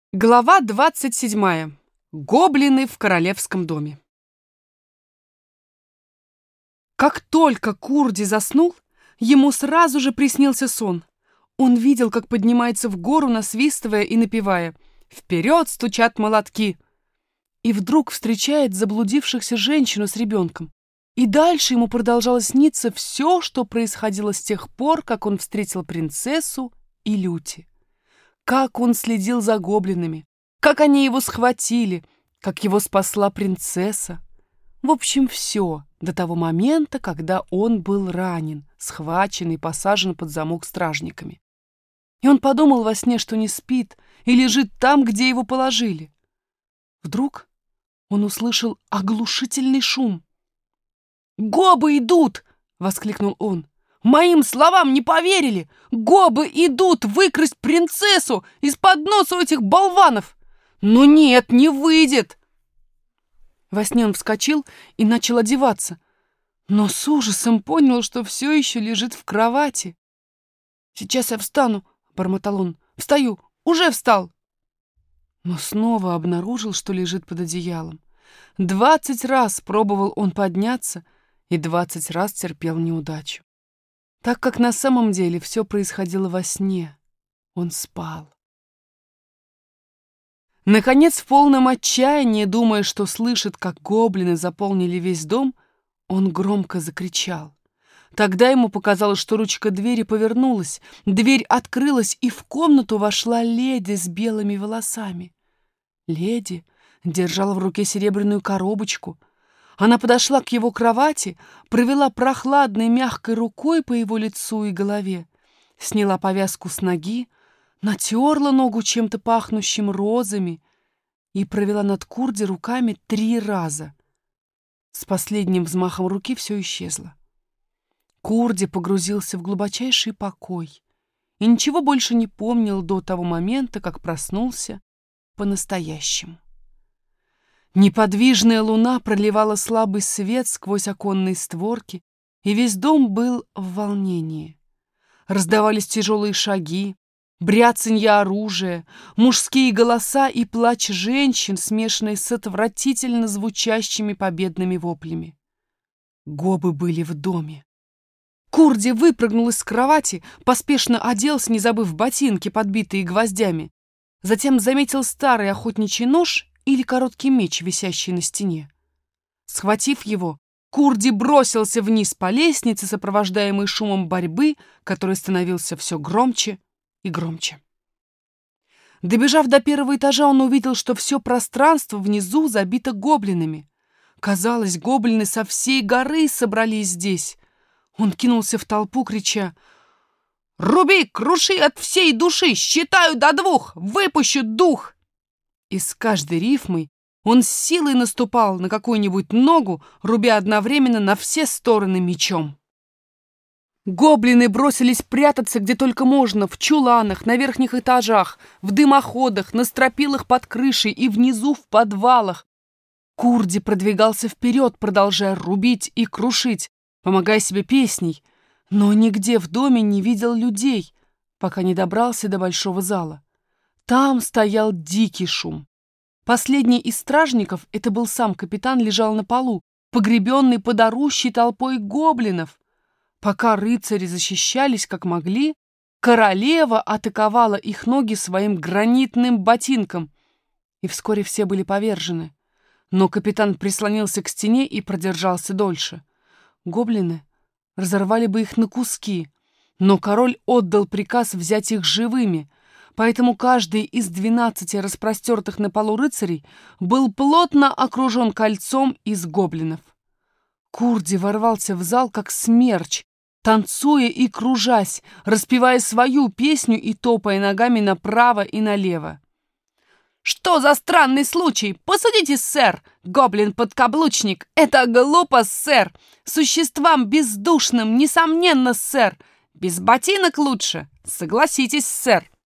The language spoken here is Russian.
Глава 27. Гоблины в королевском доме. Как только Курди заснул, ему сразу же приснился сон. Он видел, как поднимается в гору, насвистывая и напевая «Вперед стучат молотки!» И вдруг встречает заблудившихся женщину с ребенком. И дальше ему продолжало сниться все, что происходило с тех пор, как он встретил принцессу и Люти. Как он следил за гоблинами, как они его схватили, как его спасла принцесса. В общем, все до того момента, когда он был ранен, схвачен и посажен под замок стражниками. И он подумал во сне, что не спит и лежит там, где его положили. Вдруг он услышал оглушительный шум. «Гобы идут!» — воскликнул он. «Моим словам не поверили! Гобы идут выкрасть принцессу из-под носа у этих болванов! Но нет, не выйдет!» Во сне он вскочил и начал одеваться, но с ужасом понял, что все еще лежит в кровати. «Сейчас я встану», — бормотал он. «Встаю! Уже встал!» Но снова обнаружил, что лежит под одеялом. 20 раз пробовал он подняться и 20 раз терпел неудачу. Так как на самом деле все происходило во сне. Он спал. Наконец, в полном отчаянии, думая, что слышит, как гоблины заполнили весь дом, он громко закричал. Тогда ему показалось, что ручка двери повернулась, дверь открылась, и в комнату вошла леди с белыми волосами. Леди держала в руке серебряную коробочку. Она подошла к его кровати, провела прохладной мягкой рукой по его лицу и голове, сняла повязку с ноги, натерла ногу чем-то пахнущим розами и провела над Курди руками 3 раза. С последним взмахом руки все исчезло. Курди погрузился в глубочайший покой и ничего больше не помнил до того момента, как проснулся по-настоящему. Неподвижная луна проливала слабый свет сквозь оконные створки, и весь дом был в волнении. Раздавались тяжелые шаги, бряцанье оружия, мужские голоса и плач женщин, смешанные с отвратительно звучащими победными воплями. Гобы были в доме. Курди выпрыгнул из кровати, поспешно оделся, не забыв ботинки, подбитые гвоздями. Затем заметил старый охотничий нож или короткий меч, висящий на стене. Схватив его, Курди бросился вниз по лестнице, сопровождаемый шумом борьбы, который становился все громче и громче. Добежав до 1-го этажа, он увидел, что все пространство внизу забито гоблинами. Казалось, гоблины со всей горы собрались здесь. Он кинулся в толпу, крича: «Руби, круши от всей души! Считаю до 2! Выпущу дух!» И с каждой рифмой он с силой наступал на какую-нибудь ногу, рубя одновременно на все стороны мечом. Гоблины бросились прятаться где только можно, в чуланах, на верхних этажах, в дымоходах, на стропилах под крышей и внизу в подвалах. Курди продвигался вперед, продолжая рубить и крушить, помогая себе песней, но нигде в доме не видел людей, пока не добрался до большого зала. Там стоял дикий шум. Последний из стражников, это был сам капитан, лежал на полу, погребенный под орущей толпой гоблинов. Пока рыцари защищались как могли, королева атаковала их ноги своим гранитным ботинком, и вскоре все были повержены. Но капитан прислонился к стене и продержался дольше. Гоблины разорвали бы их на куски, но король отдал приказ взять их живыми, поэтому каждый из 12 распростертых на полу рыцарей был плотно окружен кольцом из гоблинов. Курди ворвался в зал, как смерч, танцуя и кружась, распевая свою песню и топая ногами направо и налево. «Что за странный случай? Посудите, сэр! Гоблин-подкаблучник! Это глупо, сэр! Существам бездушным, несомненно, сэр! Без ботинок лучше! Согласитесь, сэр!»